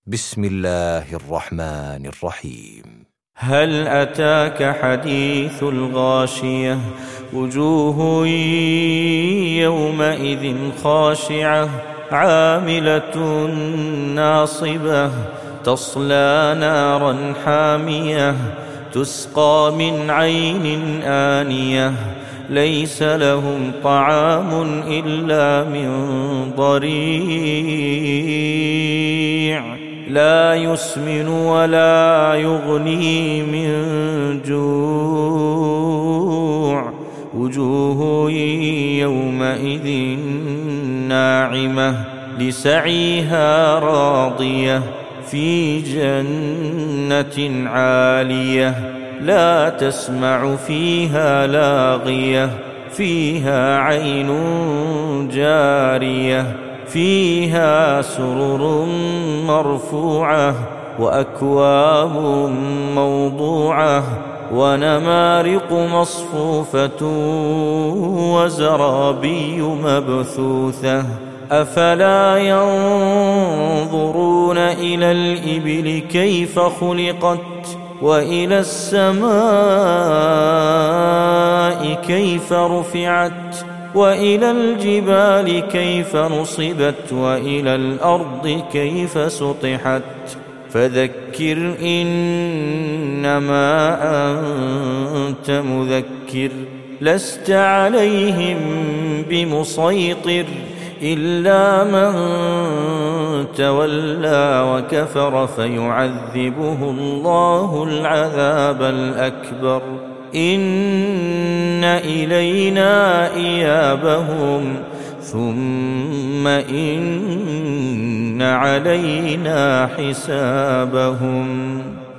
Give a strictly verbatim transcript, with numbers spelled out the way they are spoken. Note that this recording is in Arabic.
بسم الله الرحمن الرحيم. هل أتاك حديث الغاشية وجوه يومئذ خاشعة عاملة ناصبة تصلى نارا حامية تسقى من عين آنية ليس لهم طعام إلا من ضريع لا يسمن ولا يغني من جوع وجوه يومئذ ناعمة لسعيها راضية في جنة عالية لا تسمع فيها لاغية فيها عين جارية فيها سرر مرفوعة وأكواب موضوعة ونمارق مصفوفة وزرابي مبثوثة أفلا ينظرون إلى الإبل كيف خلقت وإلى السماء كيف رفعت وإلى الجبال كيف نصبت وإلى الأرض كيف سطحت فذكر إنما أنت مذكر لست عليهم بمسيطر إلا من تولى وكفر فيعذبه الله العذاب الأكبر إن إلينا إيابهم ثم إن علينا حسابهم.